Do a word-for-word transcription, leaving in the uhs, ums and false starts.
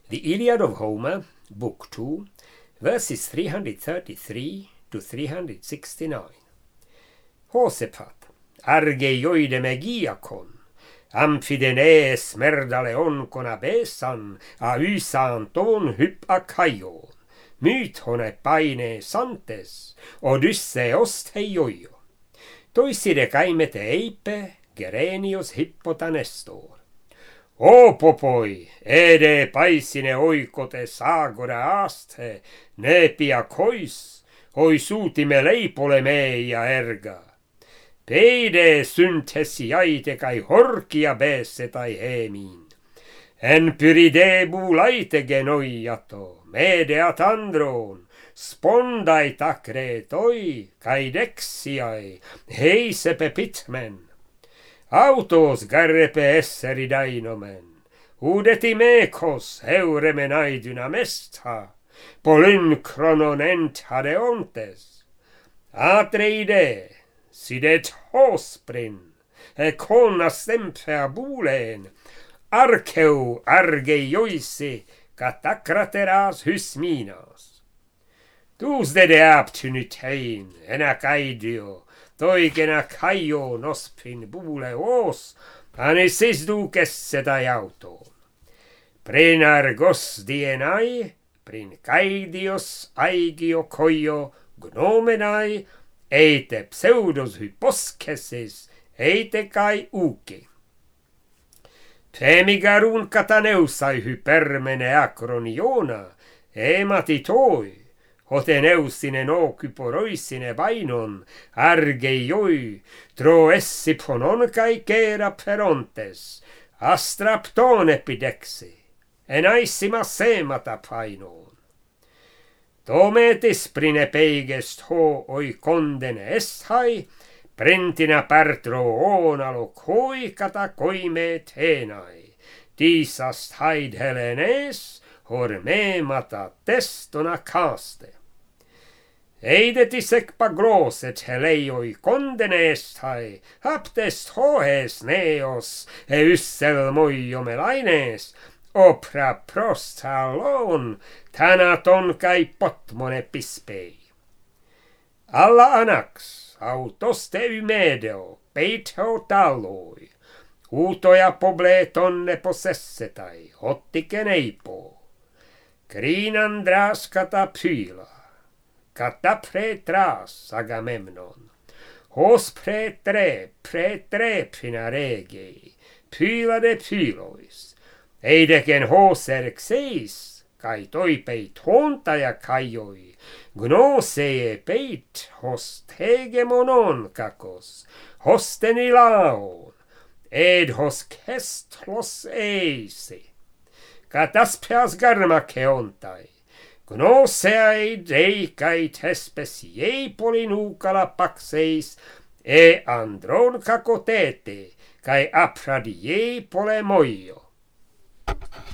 The Iliad of Homer, Book two, verses three hundred thirty-three to three hundred sixty-nine. Hosepat, argeioide megiakon, amphidenes merdaleon con abesan, ausan ton hyp akaion, mythone paine santes, odysseos teioio. Toiside caimete eipe, gerenios hippotanestor. O popoi, ede paisine oikote sagora aste, nepia kois, oisutime leipole meia erga. Peide syntesiaite kai horkia besetai hemin. En pyridebu laite genoiato, medeat andron, spondai takre toi, kai dexiai, heisepe pitmen. Autos garrepe esseri dainomen, udeti mekos euremenai dynamesta, polynkronon ent hadeontes. Atreide, sidet hosprin, e con astemper bulen, archeu argeioisi katakrateras hysminas. Dus dede aptunytein, en acaidio, toikena kaio nospin bule os, anesis duces sedai auton. Prin argos dienai, prin caidios aigio coio gnomenai, eite pseudos hyposcesis, eite kai uki. Pemigarun kataneusai hypermene acroniona, emati toi, hoteneusine no kyporoisine vainon, argeioi, troessiponon caicera perontes, astrapton epidexi, enaissima semata painon. Tometis prine peigest ho oi condene esthai, prentina partro onalo koi katakoime tenai, tisast haid helenes, hormemata testona caste. Eidetis ecpa groset heleioi condenestai, aptest hoes neos, e ussel moio melaines, opra prostalon, thanaton kai potmon epispei. Alla anax, autoste ymedeo, peitho talloi, utoja pobletonne possessetai, ottiken eipo. Crinandras cataphyla, catapretras Agamemnon, hos pretre, pretrepina regei, pyla de pylois, eideken hos erxeis, kai toi peit hontaja kaioi, gnosee peit hos tegemonon kakos, hos tenilaon, ed hos kestlos eisi. Cataspeas garmaceontai, gnoseai deicai tespesiei polinucala paxeis, e andron cacotete, cae apradiei polemoio.